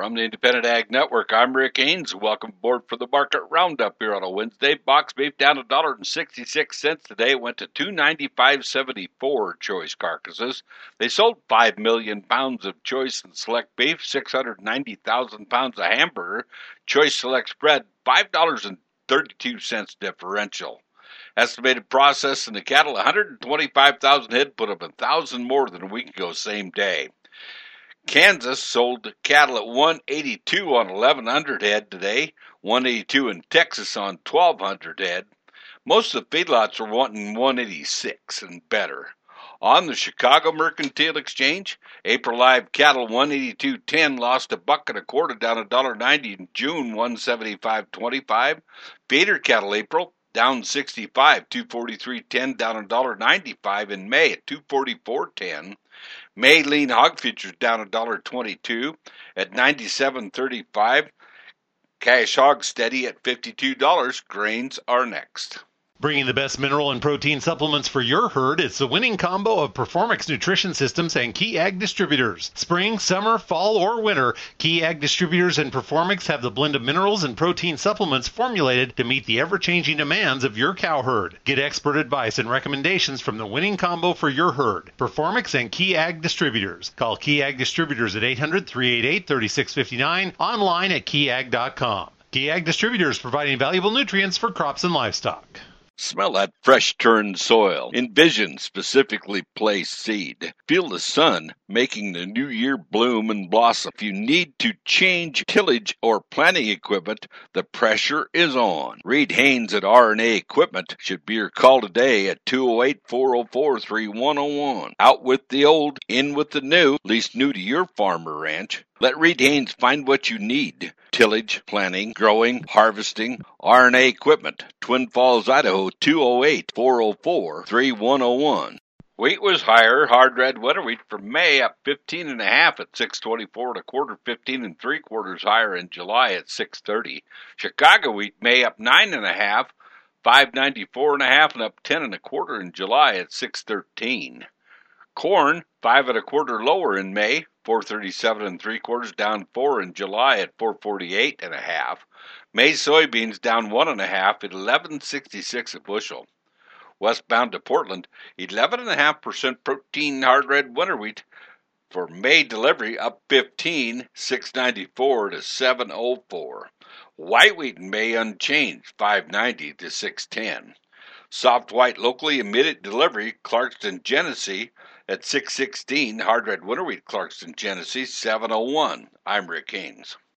From the Independent Ag Network, I'm Rick Ains. Welcome aboard for the Market Roundup here on a Wednesday. Box beef down $1.66 today. It went to $295.74 choice carcasses. They sold 5 million pounds of choice and select beef, 690,000 pounds of hamburger. Choice select spread, $5.32 differential. Estimated process in the cattle, 125,000 head, put up 1,000 more than a week ago, same day. Kansas sold cattle at 182 on 1,100 head today, 182 in Texas on 1,200 head. Most of the feedlots are wanting 186 and better. On the Chicago Mercantile Exchange, April live cattle 182.10 lost $1.25 down $1.90 in June 175.25. Feeder cattle April down 65, 243.10 down $1.95 in May at 244.10. May lean hog futures down $1.22 at 97.35. Cash hog steady at $52. Grains are next. Bringing the best mineral and protein supplements for your herd, it's the winning combo of Performix Nutrition Systems and Key Ag Distributors. Spring, summer, fall, or winter, Key Ag Distributors and Performix have the blend of minerals and protein supplements formulated to meet the ever-changing demands of your cow herd. Get expert advice and recommendations from the winning combo for your herd. Performix and Key Ag Distributors. Call Key Ag Distributors at 800-388-3659, online at keyag.com. Key Ag Distributors, providing valuable nutrients for crops and livestock. Smell that fresh turned soil. Envision specifically placed seed. Feel the sun making the new year bloom and blossom. If you need to change tillage or planting equipment, the pressure is on. Reed Haynes at R&A Equipment should be your call today at 208-404-3101. Out with the old, in with the new, at least new to your farm or ranch. Let Reed Haynes find what you need. Tillage, planting, growing, harvesting. R&A Equipment, Twin Falls, Idaho, 208-404-3101. Wheat was higher. Hard red winter wheat for May up 15.5 at 624 1/4, 15 3/4 higher in July at 630. Chicago wheat May up 9.5, 594 1/2 and up 10 1/4 in July at 613. Corn 5 1/4 lower in May, 437 3/4 down 4 in July at 448 1/2. May soybeans down 1.5 at 1166 a bushel. Westbound to Portland, 11.5% protein hard red winter wheat for May delivery up 15, 694 to 704. White wheat in May unchanged, 590 to 610. Soft white locally immediate delivery, Clarkston, Genesee at 616. Hard red winter wheat, Clarkston, Genesee, 701. I'm Rick Haynes.